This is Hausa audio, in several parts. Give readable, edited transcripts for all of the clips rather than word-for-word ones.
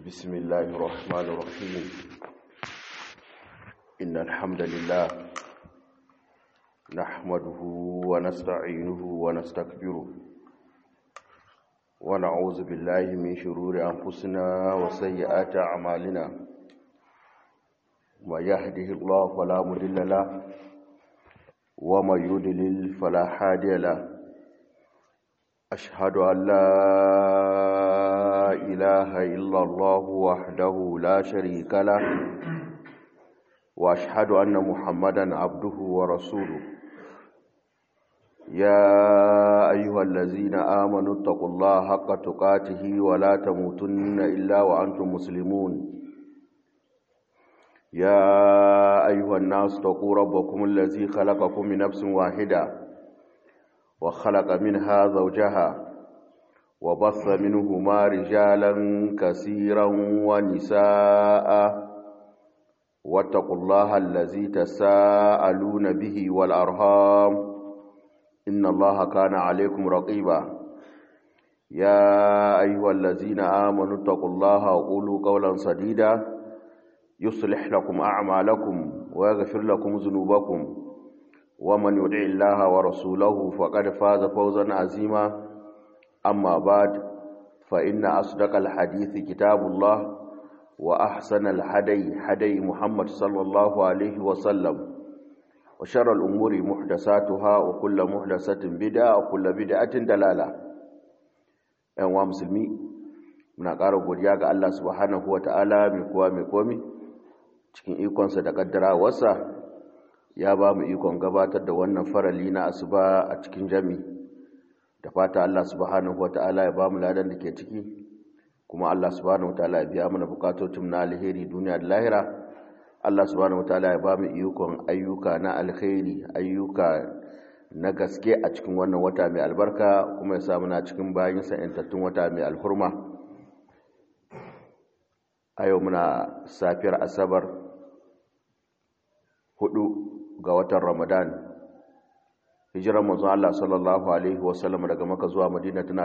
بسم الله الرحمن الرحيم إن الحمد لله نحمده ونستعينه ونستكبره ونعوذ بالله من شرور أنفسنا وسيئات أعمالنا ما يهده الله فلا مضل له وما يضلل فلا هادي له أشهد أن لا إله إلا الله وحده لا شريك له وأشهد أن محمدا عبده ورسوله يا أيها الذين آمنوا اتقوا الله حق تقاته ولا تموتن إلا وأنتم مسلمون يا أيها الناس اتقوا ربكم الذي خلقكم من نفس واحدة وخلق منها زوجها وبث منهما رجالا كثيرا ونساء واتقوا الله الذي تساءلون به والأرحام إن الله كان عليكم رقيبا يا أيها الذين آمنوا اتقوا الله وقولوا قولا سديدا يصلح لكم أعمالكم ويغفر لكم ذنوبكم ومن يطع الله ورسوله فقد فاز فوزا عظيما أما بعد فإن أصدق الحديث كتاب الله وأحسن الهدي هدي محمد صلى الله عليه وسلم وشر الأمور محدثاتها وكل محدثة بدعة وكل بدعة ضلالة أيها المسلمين muna ƙara godiya ga Allah subhanahu wataala mai kowa mai komi cikin ikonsa da kaddarawarsa ya ba mu ikon gabatar da wannan farali na asuba a cikin jami da fata Allah subhanahu wataala ya ba mu ladan da ke ciki kuma Allah subhanahu wataala ya biya mana bukatocin na alheri duniya da lahira Allah subhanahu wataala ya ba mu ikon ayyuka na alheri ayyuka na gaske a cikin wannan wata mai albarka kuma ya sa muna cikin bayinsa yantattun wata mai alhurma a yau muna safiyar asabar 4 ga watan Ramadan hijirar manzon Allah sallallahu alaihi wasallam daga Makka zuwa Madina tana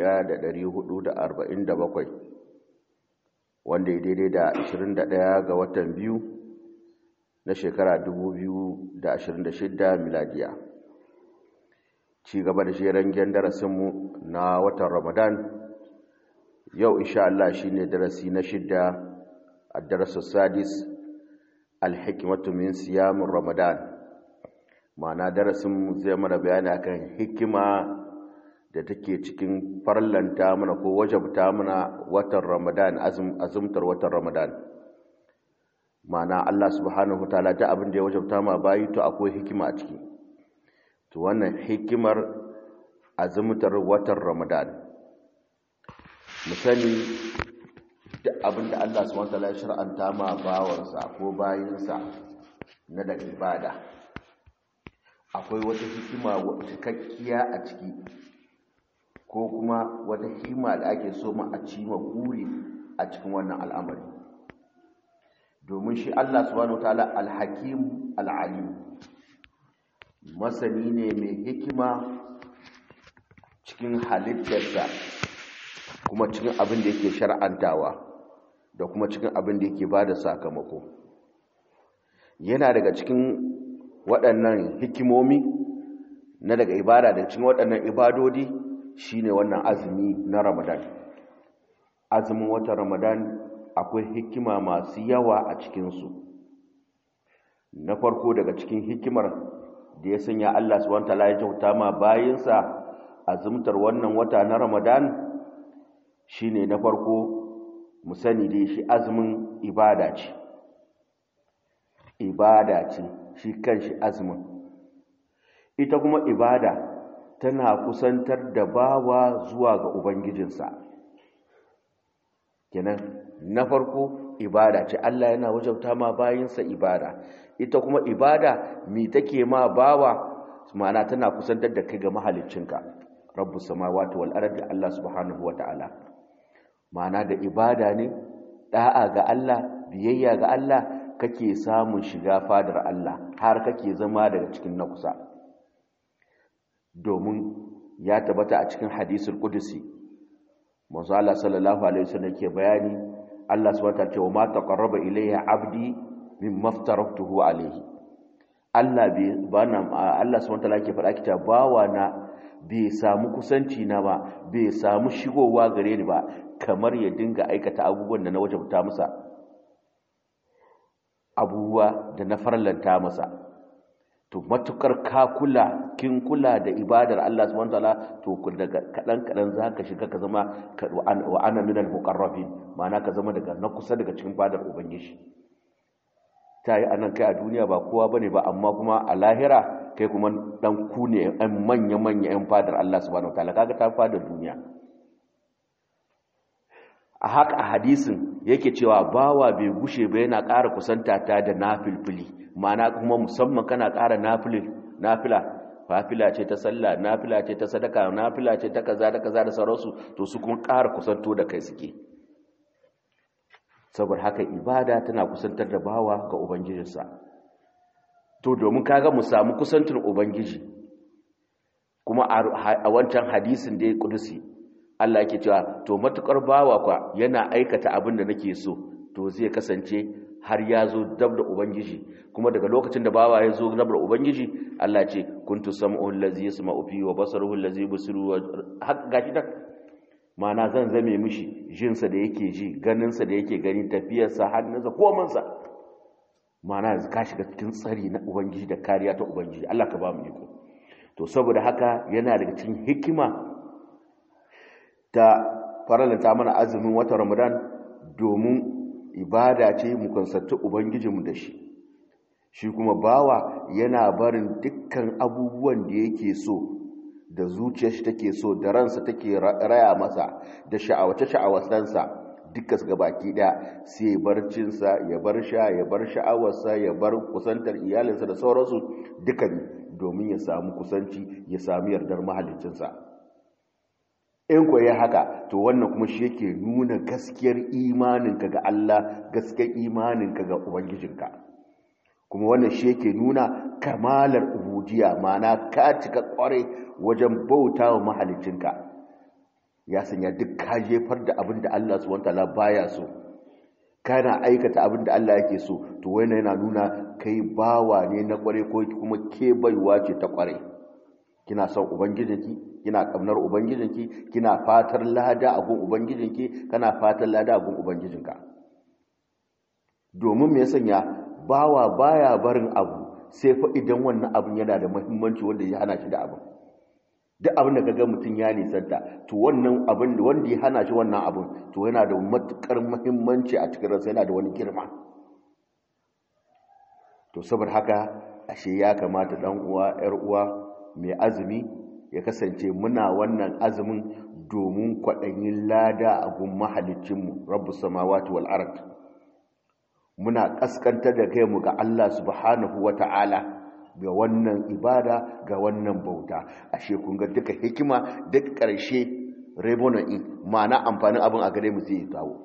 1447 wanda ya daidai da 21 ga watan biyu na shekara 2026 miladiya ci gaba da shirin darasin mu na watan Ramadan yau insha Allah shine darasi na 6 ad-darasu sadis al-hikmatu min siyamir ramadan ma'ana darasin zai mana bayani akan hikima da take cikin farlanta mana ko wajabta mana watan ramadan azumtar watan ramadan ma'ana Allah subhanahu wataala da abin da ya wajabta ma bayi to akwai hikima a ciki to wannan hikimar azumtar watan ramadan musani duk abin da Allah subhanahu wataala ya shar'anta ma bawansa ko bayinsa na da ibada akwai wata hikima cikakkiya a ciki ko kuma wata hikima da ake so ma a cima guri a cikin wannan al'amari domin shi Allah subhanahu wataala al-hakim al-alim masani ne mai hikima cikin halittarsa kuma cikin abin da yake shar'antawa da kuma cikin abin da yake bada sakamako yana daga cikin waɗannan hikimomi na daga ibada da cikin waɗannan ibadodi shine wannan azumi na Ramadan azumin watan Ramadan akwai hikima masu yawa a cikinsu na farko daga cikin hikimar da ya sanya Allah subhanahu wataala ya kyauta ma bayinsa azumtar wannan wata na Ramadan shine na farko mu sani dai shi azumin ibada ce shi kanshi azumin ita kuma ibada tana kusantar da bawa zuwa ga ubangijinsa kenan na farko ibada ce Allah yana wajabta ma bayinsa ibada ita kuma ibada mi take ma bawa ma'ana tana kusantar da kai ga mahaliccinka rabbus samawati wal ardi Allah subhanahu wataala ma'ana da ibada ne da'a ga Allah biyayya ga Allah kake samun shiga fadar Allah har kake zama daga cikin na kusa domin ya tabbata a cikin hadisul qudusi manzo Allah sallallahu alaihi wasallam ke bayani Allah subhanahu wataala ce wa ma taqarraba ilayya abdi mimma aftaratuhu alayhi. Allah subhanahu wataala ke faɗa kita bawa na bai samu kusanci na ba, bai samu shigowa gare ni ba kamar ya dinga aikata abubuwan da na wajabta masa, abubuwa da na farlanta masa. To matukar kin kula da ibadar Allah subhanahu wataala, to daga kadan zaka shiga ka zama wa ana minal muqarrabin, ma'ana ka zama daga na kusa daga cikin fadar ubangiji. Ta yi anan kai a duniya ba kowa bane ba, amma kuma a lahira kai kuma dan ku ne ɗan manya yan fadar Allah subhanahu wataala, kaga ta fadar duniya. A haka a hadisin yake cewa bawa bai gushe ba yana ƙara kusanta ta da nafilfili, ma'ana kuma musamman kana ƙara nafila ce ta sallah, nafila ce ta sadaka, nafila ce ta kaza da kaza da sauransu, to su kuma ƙara kusanto da kai suke. Saboda haka ibada tana kusantar da bawa ga ubangijinsa. To domin kaga mu samu kusantar ubangiji, kuma a wancan hadisin da ya kudusi Allah yake cewa to matukar bawa kwa yana aikata abin da nake so, to zai kasance har ya zo dab da ubangiji. Kuma daga lokacin da bawa ya zo dab da ubangiji, Allah ce kuntu sam'u allazi yasma'u fi wa basaruhu allazi yusiru wa gashi da mana zan zame mishi jinsa da yake ji, ganinsa da yake gani, tafiyarsa, hannunsa, komansa. Mana ka shiga cikin tsari na ubangiji da kariya ta ubangiji. Allah ka ba mu iko. To saboda haka yana daga cikin hikima ta faralanta mana azumin watan Ramadan, domin ibada ce mu kansanci ubangijinmu da shi. Shi kuma bawa yana barin dukkan abubuwan da yake so, da zuciyar shi take so, da ransa take raya masa, da sha'awace-sha'awacensa dukkan su gabaki daya, sai barcinsa ya bar sha, ya bar sha'awarsa, ya bar kusantar iyalinsa da sauransu, dukan domin ya samu kusanci, ya samu yardar mahaliccinsa. In ko ya haka, to wannan kuma shi yake nuna gaskiyar imaninka ga Allah, gaskiyar imaninka ga ubangijinka. Kuma wannan shi yake nuna kamalar ubudiyya, ma'ana ka cika kware wajen bauta wa mahaliccinka. Ya sanya duk ka jefar da abin da Allah subhanahu wataala baya so, kana aikata abin da Allah yake so, to wannan yana nuna kai bawa ne na kware, ko kuma ke baiwa ce ta kware. Kina son ubangijinki, kina kamnar ubangijinki, kina fatar lada a gun ubangijinki, kana fatar lada a gun ubangijinka. Domin me ya sanya bawa baya barin abu sai fa idan wannan abin yana da muhimmanci wanda ya hana shi da abin. Duk abin da kaga mutum ya nisanta, to wannan abin wanda ya hana shi wannan abin, to yana da matukar muhimmanci a cikin ransa, yana da wani girma. To saboda haka ashe ya kamata dan uwa, yar uwa mai azumi ya kasance muna wannan azumin domin kwaɗayin lada a gun mahalicinmu rabbus samawati wal ard. Muna kaskantar da kai mu ga Allah subhanahu wata'ala ga wannan ibada, ga wannan bauta. Ashe kun ga duka hikima, duk ƙarshe rebonin ma'ana amfanin abin a gare mu zai dawo.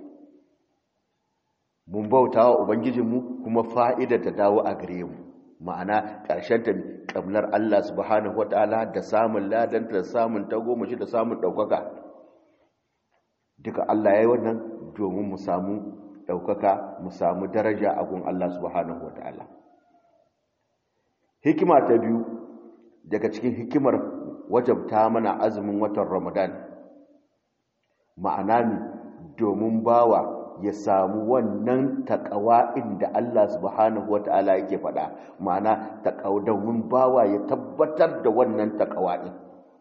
Mun bauta wa ubangijinmu kuma fa'ida ta dawo a gare mu, ma'ana ƙarshen ta ƙablar Allah subhanahu wata'ala, da samun ladanta, da samun tagomashi, da samun ɗaukaka. Duka Allah ya yi wannan domin mu samu ɗaukaka, mu samu daraja a gun Allah subhanahu wata'ala. Hikima ta biyu daga cikin hikimar wajabta mana azumin watan Ramadan, ma'ana ne domin bawa ya samu wannan taqwa inda Allah subhanahu wata'ala yake faɗa, ma'ana taqwa domin bawa ya tabbatar da wannan taqwa din.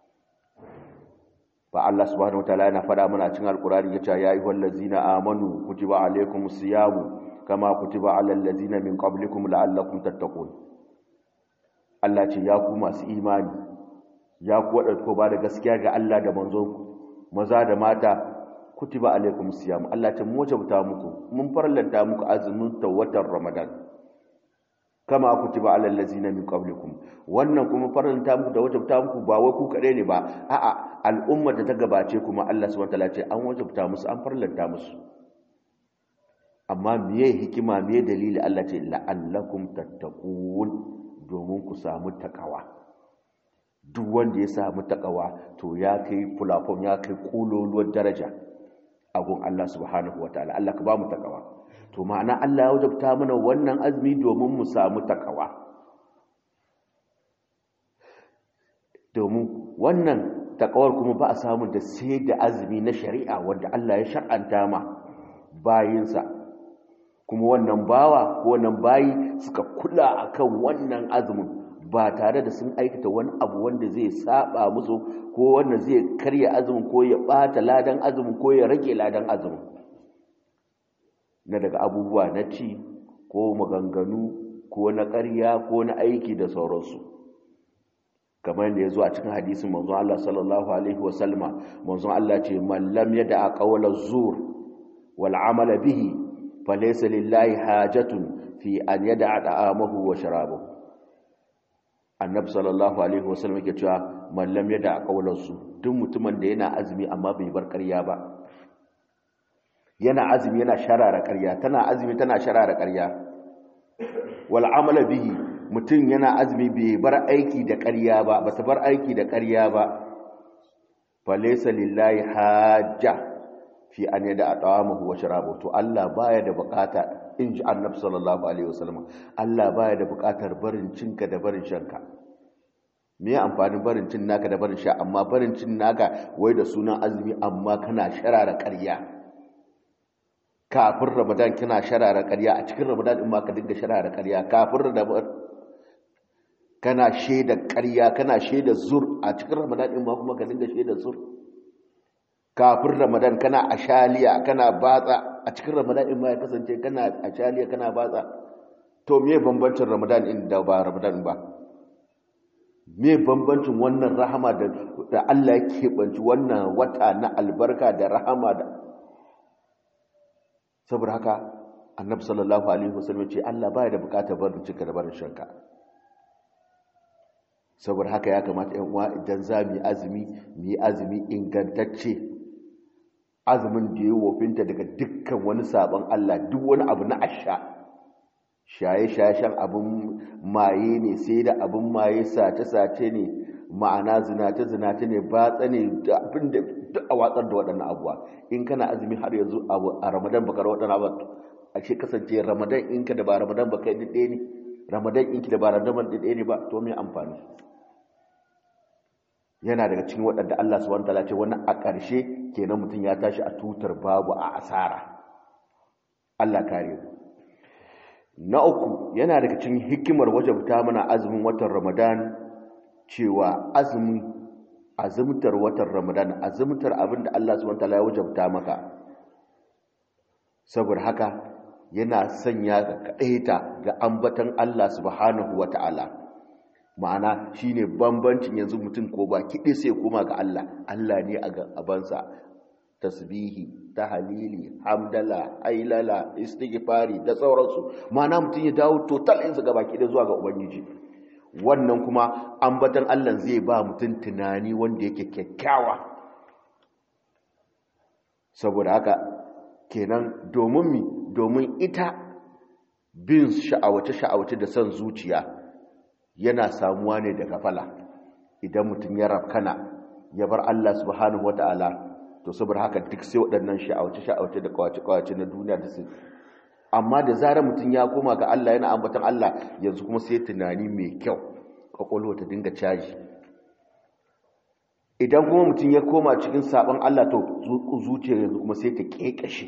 Fa Allah subhanahu wata'ala yana faɗa mana cikin alqur'ani yace ya ayyuhal ladzina amanu kutiba alaykumus siyamu kama kutiba alal ladzina min qablikum la'allakum tattaqun. Allah ce ya ku masu imani, ya ku wadanda ko ba da gaskiya ga Allah da manzon maza da mata, kutiba alaikum siyam, Allah ta wajabta muku, mun farlanta muku azumin watan Ramadan kama kutiba alal ladzina min qablikum. Wannan kuma farlanta muku da wajabta muku ba wai ku kade ne ba, a'a al'umma da ta gabace kuma Allah subhanahu wataala ce an wajabta musu, an farlanta musu. Amma meye hikima, meye dalili? Allah ce la'allakum tattaqun, domin ku samu takawa. Duk wanda ya samu takawa to ya kai fulafon, ya kai kololuwar daraja a gun Allah subhanahu wataala. Allah ka ba mu takawa. To ma'ana Allah ya wajabta mana wannan azumi domin mu samu takawa, domin wannan takawar kuma ba a samu da sai da azumi na shari'a wanda Allah ya shar'anta ma bayinsa, kuma wannan bawa ko wannan bayi suka kula akan wannan azumin ba tare da sun aikata wani abu wanda zai saba musu ko wanda zai karya azumin ko ya bata ladan azumin ko ya rage ladan azumin, na daga abubuwa na ci ko maganganu ko na ƙarya ko na aiki da sauransu. Kamar yadda ya zo a cikin hadisin manzon Allah sallallahu alaihi wasallama, manzon Allah ce man lam yada qawla zur wal amala bihi falaysa lillahi hajatun fi an yada ta'amahu wa sharabahu. Annabi sallallahu alaihi wasallam yake cewa man lam yada qawla zur, duk mutumin da yana azumi amma bai bar ƙarya ba, yana azumi yana sharara ƙarya, tana azumi tana sharara ƙarya, wal amala bihi, mutum yana azumi bai bar aiki da ƙarya ba, ba ta bar aiki da ƙarya ba, falaysa lillahi hajja fi an yada ta'amahu wa sharabahu. To Allah baya da bukata, inji Annabi sallallahu alaihi wasallam, Allah baya da bukatar barin cinka da barin shanka. Me ya amfanin barin cin naka da barin sha, amma barin cin naka wai da sunan azumi amma kana sharara ƙarya. Kafin Ramadan kina sharara ƙarya, a cikin Ramadan din ma ka dinga sharara ƙarya, kafin Ramadan kana shaida ƙarya, kana shaida zur, a cikin Ramadan din ma kuma ka dinga shaida zur. Kafin Ramadan kana ashaliya, kana batsa, a cikin Ramadan din ma ya kasance kana ashaliya, kana batsa. To me bambancin Ramadan din da ba Ramadan ba? Me bambancin wannan rahama da Allah ya keɓanci wannan wata na albarka da rahama da, saboda haka Annabi sallallahu alaihi wasallam ce Allah baya da bukatar barin cinka da barin shanka. Saboda haka ya kamata ƴan uwa idan za mu yi azumi ingantacce, azumin da ya wofinta daga dukkan wani sabon Allah, duk wani abu na asha, shaye-shayen abin maye ne, sai da abin maye, sace-sace ne, ma'ana zinace-zinace ne, batsa ne, da abin da duk a watsar da waɗannan abuwa. In kana azumi har yanzu a Ramadan baka waɗannan abuwa, a ce kasance Ramadan in ka da ba Ramadan baka yi ɗaya ne, Ramadan in ki da ba Ramadan ɗaya ne ba, to me amfani? Yana daga cikin waɗanda Allah subhanahu wataala ce wannan a ƙarshe kenan mutum ya tashi a tutar babu, a asara. Allah kare mu. Na uku, yana daga cikin hikimar wajabta mana azumin watan Ramadan cewa azumtar watan Ramadan, azumtar abin da Allah subhanahu wataala ya wajabta maka. Saboda haka yana sanya ka kadaita ga ambatan Allah subhanahu wataala. Ma'ana shine bambancin yanzu mutum ko ba kiɗi sai kuma ga Allah. Allah ne a gabansa, tasbihi, tahlili, hamdala, ailala, istighfari da sauransu. Ma'ana mutum ya dawo total ɗinsa gaba kiɗi zuwa ga Ubangiji. Wannan kuma ambatan Allah zai ba mutum tunani wanda yake kyakkyawa. Saboda haka kenan domin ita bin sha'awace da son zuciya yana samuwa ne daga fala. Idan mutum ya rafkana ya bar Allah subhanahu wata'ala, to saboda haka duk sai waɗannan sha'awace da kawace na duniya da su. Amma da zarar mutum ya koma ga Allah yana ambatan Allah, yanzu kuma sai tunani mai kyau, kwakwalwa ta dinga caji. Idan kuma mutum ya koma cikin sabon Allah, to zuciya yanzu kuma sai ta ƙeƙashe,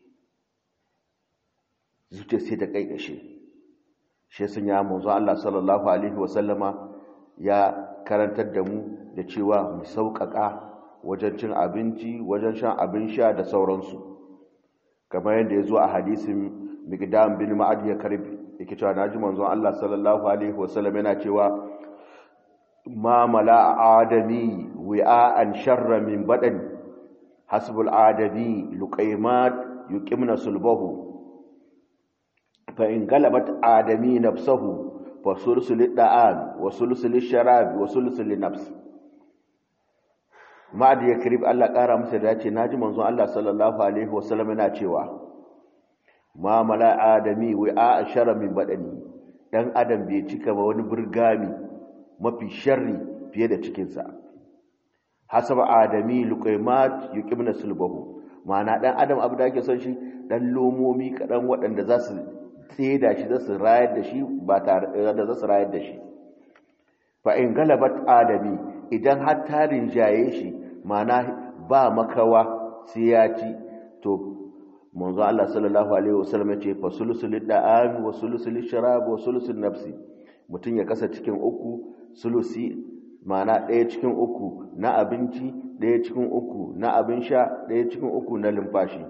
zuciya sai ta ƙeƙashe. Shi sun ya manzo Allah sallallahu alaihi wasallama ya karantar da mu da cewa mu sauƙaƙa wajen cin abinci, wajen shan abin sha da sauransu, kamar yadda ya zo a hadisin Miqdam bin Ma'ad ya karbi yake cewa naji manzo Allah sallallahu alaihi wasallam yana cewa ma mala adami wi'an sharra min badan hasbul adami luqaymat yuqimna sulbahu fa in galabat adami nafsuhu fa sulsul da'an wa sulsul sharab wa sulsul nafs. Ma'ad ya karib Allah kara masa da yace naji manzo Allah sallallahu alaihi wasallam yana cewa ma mala adami wi'a sharra min badani, dan adam bai cika ba wani burgami mafi sharri fiye da cikinsa. Hasaba adami luqaymat yuqimna sulbahu, ma'ana dan adam abu da ake son shi dan lomomi kadan waɗanda za su tseda shi, za su rayar da shi ba tare da za su rayar da shi. Fa in galabat adami, idan har tarin jaye shi ma'ana ba makawa sai ya ci, to manzo Allah sallallahu alaihi wasallam ya ce fa sulusul da'am wa sulusul sharab wa sulusul nafsi, mutun ya kasa cikin uku, sulusi ma'ana ɗaya cikin uku na abinci, ɗaya cikin uku na abin sha, ɗaya cikin uku na lumfashi.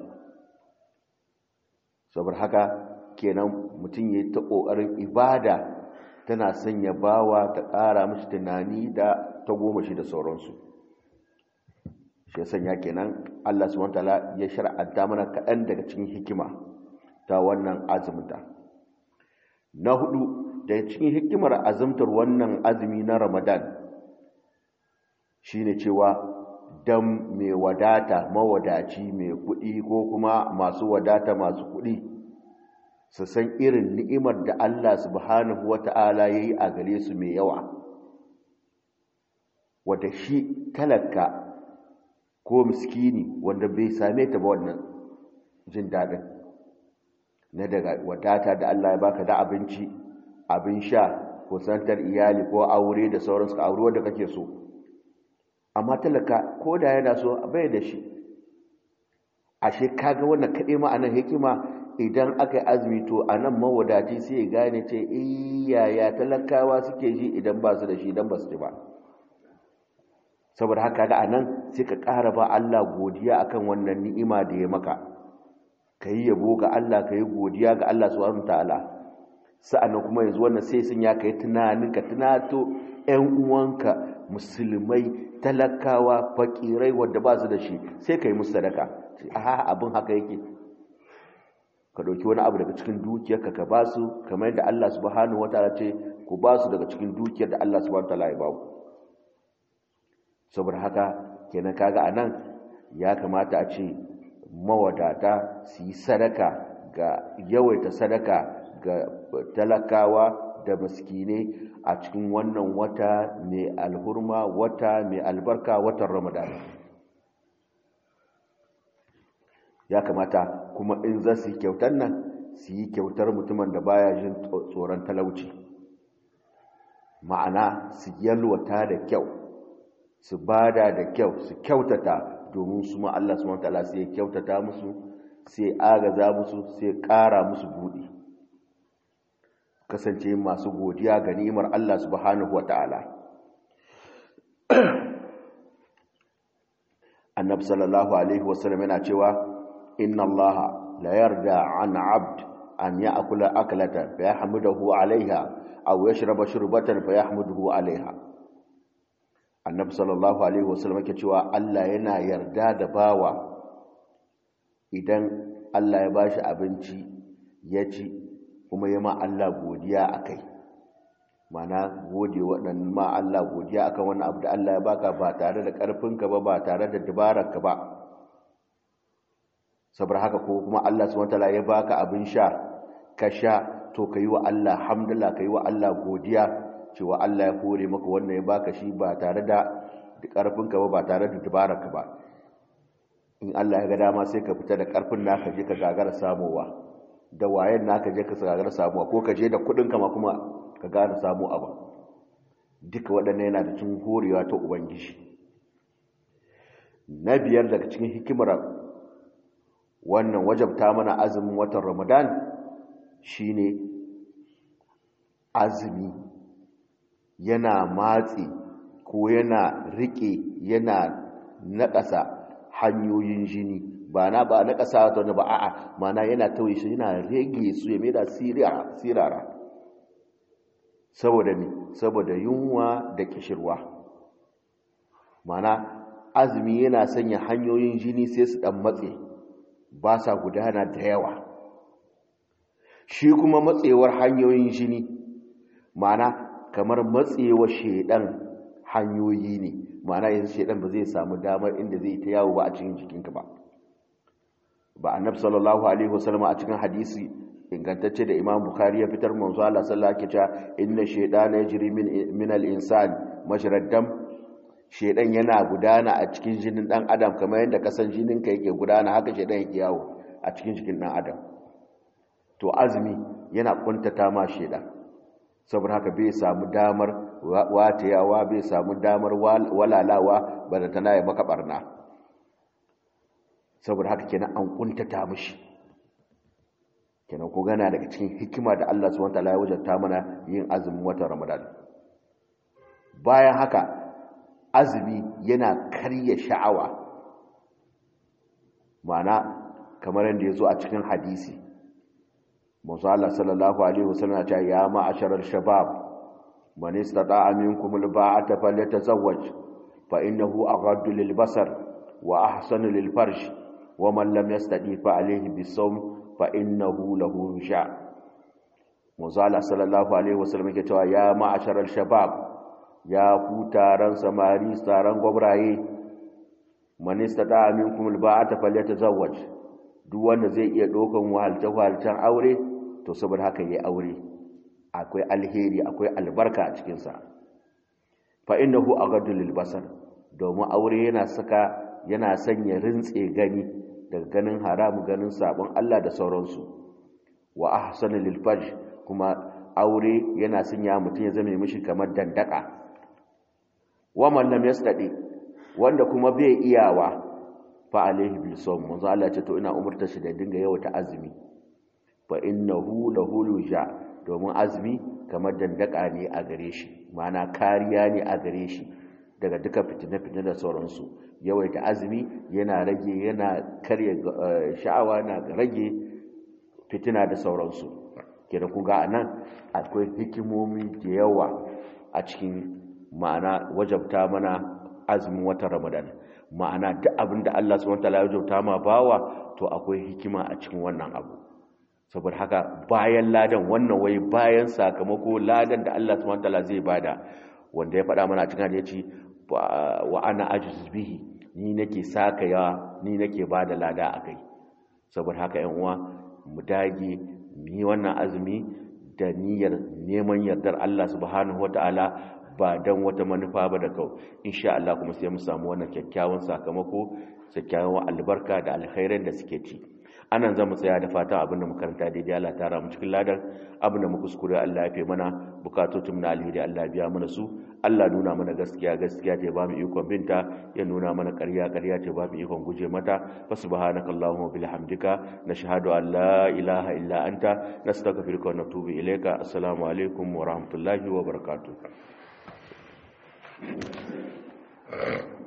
Saboda haka kenan mutum ya yi ta ƙoƙarin ibada tana sanya bawa ta ƙara mashi tunani da ta goma shi da sauransu. Shi sanya kenan Allah subhanahu wataala ya shar'anta mana kaɗan daga cikin hikima ta wannan azumta. Na hudu daga cikin hikimar azumtar wannan azumi na Ramadan shine cewa dan mai wadata, mawadaci, mai kuɗi ko kuma masu wadata masu kuɗi su san irin ni'imar da Allah subhanahu wata'ala yayi a gare su mai yawa, wanda shi talaka ko miskini wanda bai same ta ba wannan jin daɗin na daga wadata da Allah ya baka da abinci, abin sha, kusantar iyali ko aure da sauransu, ka aure wanda kake so. Amma talaka ko da yana so bai da shi. Ashe kaga wannan kaɗai ma'anar hikima, idan aka yi azumi to a nan mawadaci sai ya gane ce yaya talakawa suke ji idan ba su da shi, idan ba su ci ba. Saboda haka ga a nan sai ka ƙara ba Allah godiya akan wannan ni'ima da ya maka, ka yi yabo ga Allah, ka yi godiya ga Allah subhanahu ta'ala. Sa'annan kuma yanzu wannan sai sun ya kai tunanin ka tunato ƴan uwanka musulmai, talakawa, fakirai wanda ba su da shi, sai ka yi musu sadaka. Abin haka yake, ka ɗauki wani abu daga cikin dukiyarka ka ba su, kamar yadda Allah subhanahu wataala ce ku ba su daga cikin dukiyar da Allah subhanahu wataala ya ba ku. Saboda haka kenan kaga anan ya kamata a ce mawadata su yi sadaka, ga yawaita sadaka ga talakawa da miskinai a cikin wannan wata mai alhurma, wata mai albarka, watan Ramadan. Ya kamata kuma in za su yi kyautar nan, su yi kyautar mutumin da baya jin tsoron talauci, ma'ana su yalwata da kyau, su bada da kyau, su kyautata, domin su ma Allah subhanahu wataala sai ya kyautata musu, sai agaza musu, sai ƙara musu buɗi. Kasance masu godiya ga ni'imar Allah subhanahu wataala. Annabi sallallahu alaihi wasallam yana cewa inna Allah la yarda an 'abd an ya'kula aklatan fa yahmaduhu 'alayha aw yashraba shurbatan fa yahmaduhu 'alayha. Annabi sallallahu alaihi wasallam yake cewa Allah yana yarda da bawa idan Allah ya bashi abinci ya ci kuma ya ma Allah godiya akai, mana gode waɗannan ma Allah godiya akan wannan abu da Allah ya baka ba tare da ƙarfinka ba, ba tare da dabararka ba. Saboda haka ko kuma Allah subhanahu wataala ya baka abin sha ka sha, to kai wa Allah hamdulillah, kai wa Allah godiya cewa Allah ya hore maka wannan, ya baka shi ba tare da ƙarfinka ba, ba tare da dabararka ba. In Allah ya ga dama sai ka fita da ƙarfin naka je ka gagara samowa, da wayen naka je ka gagara samuwa, ko ka je da kuɗinka ma kuma ka gane samu abu. Duka waɗannan yana da cikin horewa ta Ubangiji. Na biyar daga cikin hikimar wannan wajabta mana azumin watan Ramadan shine azumi yana matsi ko yana rike, yana naƙasa hanyoyin jini, ba na ƙasa ta wani ba, a'a mana yana tauye shi, yana rage su ya mai da sirara. Saboda ne, saboda yunwa da kishirwa. Mana azumi yana sanya hanyoyin jini sai su ɗan matse, ba sa gudana da yawa. Shi kuma matsewar hanyoyin jini, mana kamar matsewar shedan hanyoyi ne, mana yanzu shedan ba zai samu damar inda zai ta yawo ba a cikin jikinka ba. Annabi sallallahu alaihi wasallam a cikin hadisi ingantacce da Imam Bukhari ya fitar, manzo Allah sallallahu alaihi wasallam inna shaytana yajri min al-insan majrad dam, shedan yana gudana a cikin jinin dan adam kamar yadda kasan jininka yake gudana haka shedan yake yawo a cikin jikin dan adam to azumi yana kuntata ma shedan saboda haka bai samu damar watayawa bai samu damar walalawa bada tana ya maka barna saboda haka kenan an kuntata mishi kenan ko gana daga cikin hikima da Allah subhanahu wataala ya wajabta mana yin azumin watan Ramadan bayan haka azumi yana karya sha'awa ma'ana kamar yadda ya zo a cikin hadisi Musa Allah sallallahu alaihi wasallam ya ce ya ma'asharal shabab man istata'a minkum alba'ata falyatazawwaj fa innahu aghaddu lilbasar wa ahsanu lilfarj wa man lam yastati fa alayhi bisawm fa innahu lahu wisha Musa Allah sallallahu alaihi wasallam ya ce ya ma'asharal shabab ya ku taron samari taron gwabraye man istata'a minkum alba'ata falyatazawwaj duk wanda zai iya dokan wahalce-wahalcen aure to saboda haka yayi aure akwai alheri akwai albarka a cikin sa fa innahu aghaddu lil basar domin aure yana sanya rintse gani daga ganin haramu ganin sabon Allah da sauransu wa ahsanu lil farj kuma aure yana sanya mutum ya zama mishi kamar dandaka wa man lam yastadi wanda kuma bai iyawa fa alaihi bil sawm manzo Allah ya ce to ina umurta shi da dinga yawata azumi fa innahu lahu luja domin azumi kamar dandaka ne a gare shi ma'ana kariya ne a gare shi daga duka fitina da sauransu yawaita azumi yana rage yana karya sha'awa na rage fitina da sauransu kenan kun ga anan akwai hikimomi da yawa a cikin ma'ana wajabta mana azumin watan Ramadan ma'ana duk abin da Allah subhanahu wataala ya wajabta ma bawa to akwai hikima a cikin wannan abu saboda haka bayan ladan wannan wai bayan sakamako ladan da Allah subhanahu wataala zai bada wanda ya faɗa mana cikin hadisi wa ana ajiz bihi ni nake sakaya ni nake bada lada akai saboda haka ƴan uwa mu dage mu yi wannan azumi da niyyar neman yardar Allah subhanahu wataala ba dan wata manufa ba da kau insha Allah kuma sai mu samu wannan kyakkyawan sakamako kyakkyawan albarka da alkhairan da suke ci anan zamu tsaya da fatan abinda mu karanta daidai Allah ta ramu cikin ladan abinda mu kuskure Allah ya fe mana bukatotun na alheri Allah biya mana su Allah nuna mana gaskiya gaskiya ce ba mu ikon binta ya nuna mana ƙarya ƙarya ce ba mu ikon guje mata fa subhanakallahumma bihamdika nashhadu an la ilaha illa anta nastaghfiruka wa natubu ilayka assalamu alaikum wa rahmatullahi wa barakatuh